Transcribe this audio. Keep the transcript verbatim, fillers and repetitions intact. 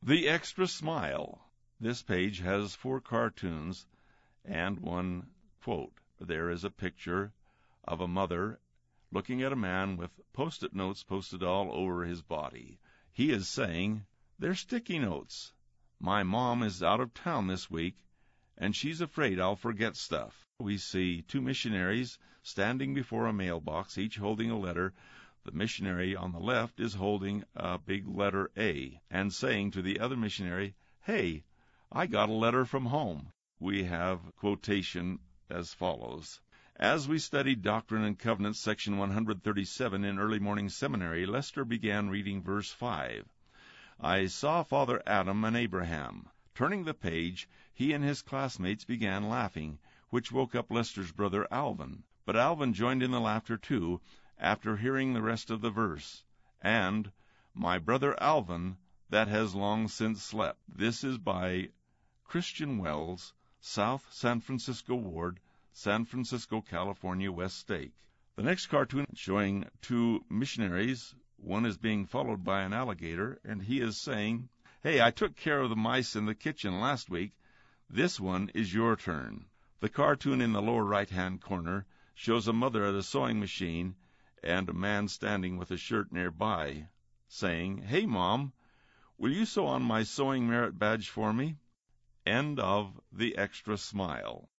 The Extra Smile. This page has four cartoons and one quote. There is a picture of a mother looking at a man with Post-it notes posted all over his body. He is saying, "They're sticky notes. My mom is out of town this week, and she's afraid I'll forget stuff." We see two missionaries standing before a mailbox, each holding a letter. The missionary on the left is holding a big letter A and saying to the other missionary, "Hey, I got a letter from home." We have quotation as follows. As we studied Doctrine and Covenants, section one hundred thirty-seven in early morning seminary, Lester began reading verse five. I saw Father Adam and Abraham. Turning the page, he and his classmates began laughing, which woke up Lester's brother Alvin. But Alvin joined in the laughter too, after hearing the rest of the verse. And, my brother Alvin, that has long since slept. This is by Christian Wells, South San Francisco Ward, San Francisco, California, West Stake. The next cartoon showing two missionaries. One is being followed by an alligator, and he is saying, "Hey, I took care of the mice in the kitchen last week. This one is your turn." The cartoon in the lower right-hand corner shows a mother at a sewing machine and a man standing with a shirt nearby, saying, "Hey, Mom, will you sew on my sewing merit badge for me?" End of The Extra Smile.